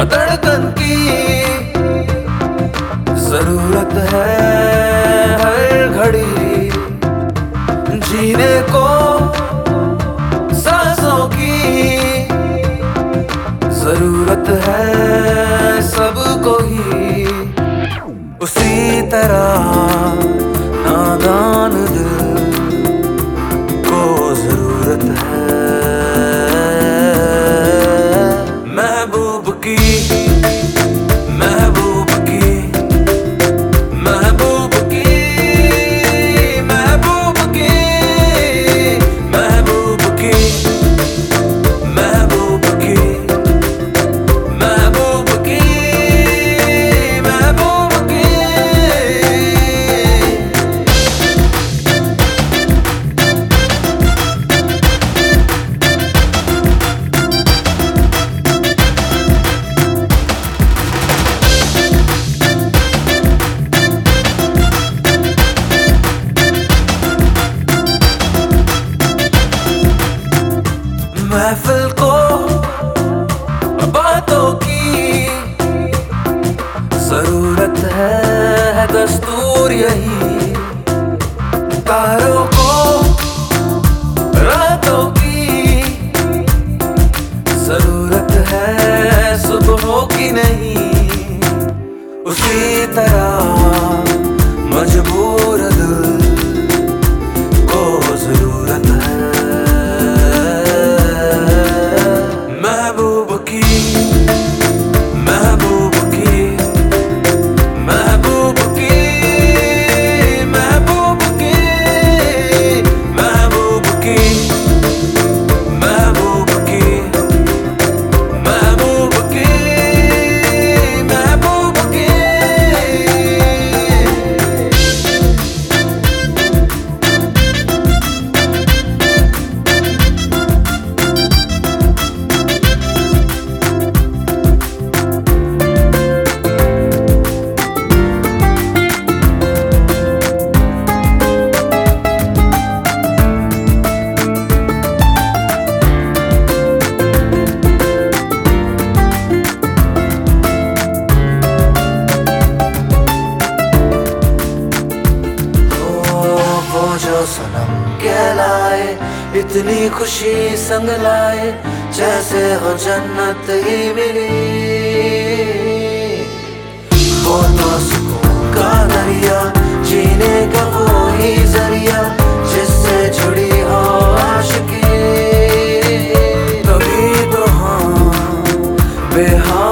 धड़कन की जरूरत है हर घड़ी, जीने को सांसों की जरूरत है सबको ही। उसी तरह नादान दिल को जरूरत है महबूब की, महबूब की, महबूब की, महबूब की, महबूब की, महबूब की, महबूब की, महबूब की। महफिल को बातों की जरूरत है दस्तूर यही, तारों को रातों की जरूरत है सुबहों की नहीं। उसी तरह मजबूर दिल को जरूरत है महबूब की, महबूब की, महबूब की, महबूब की, महबूब की, महबूब की, महबूब की, महबूब की। जो सनम कहलाए इतनी खुशी संग लाए, जैसे हो जन्नत ही मिली। वो तो सुकून का दरिया, जीने का वो ही जरिया, जिससे जुड़ी हो आशिकी। तभी तो हम बेहाल